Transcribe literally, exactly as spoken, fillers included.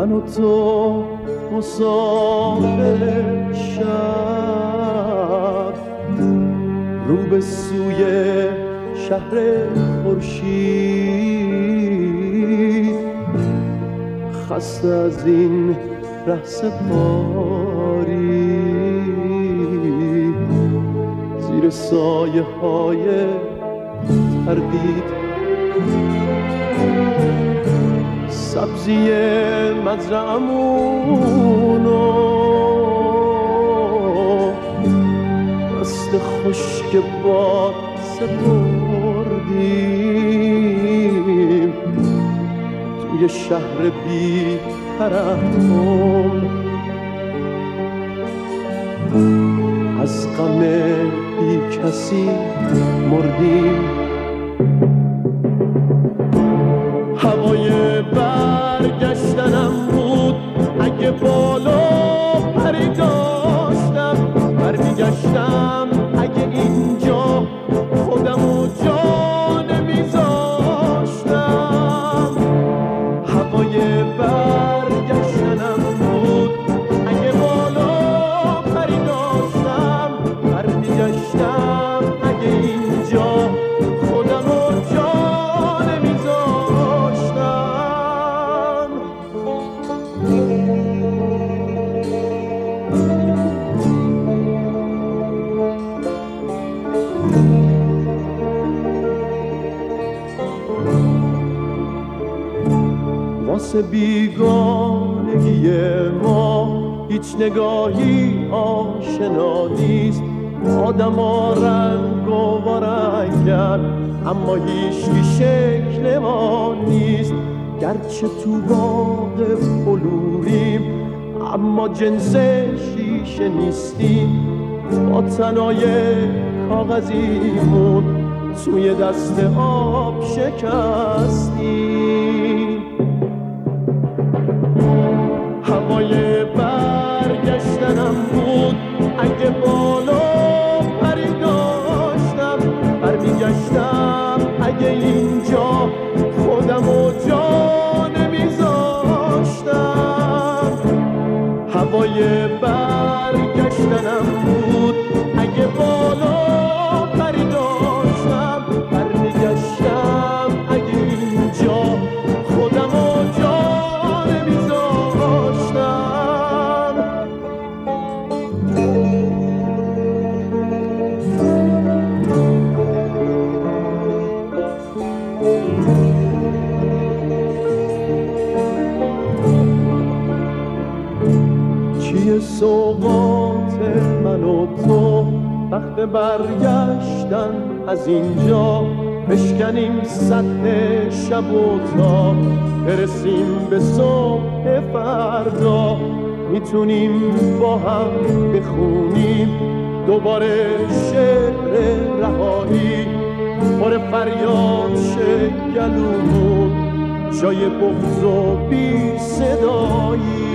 من و تو مسافر شب، رو به سوی شهر خورشید، خسته از این ره سپاری، زیر سایه های تردید، سبزی مزرعمونو دست خشک باد سپردیم، توی شهر بی ترحم از غم بی کسی مردیم. هوای برگشتنم بود اگه بالا پری داشتم، برمیگشتم اگه اینجا خودمو جا نمیذاشتم. هوای برگشتنم بود اگه بالا پری داشتم، برمیگشتم اگه اینجا خودمو جا واسه بیگانگی ما هیچ نگاهی آشنا نیست. آدم ها رنگ و رنگن اما هیچی شکل ما نیست. گرچه تو باغ بلوریم اما جنس شیشه نیستیم. با تنای کاغذیمون توی دست آب شکستیم. هوای برگشتنم بود اگه بالا پری داشتم، برمیگشتم اگه اینجا خودمو جا نمیذاشتم. هوای برگشتنم بود اگه بالا پری داشتم، برمیگشتم اگه اینجا خودمو جا نمیذاشتم. چیه سوقات من و تو وقت برگشتن از اینجا؟ بشکنیم سطح شب و تا برسیم به صبح فردا. میتونیم با هم بخونیم دوباره شعر رهایی، پر فریاد شه گلومون جای بغض و بی صدایی.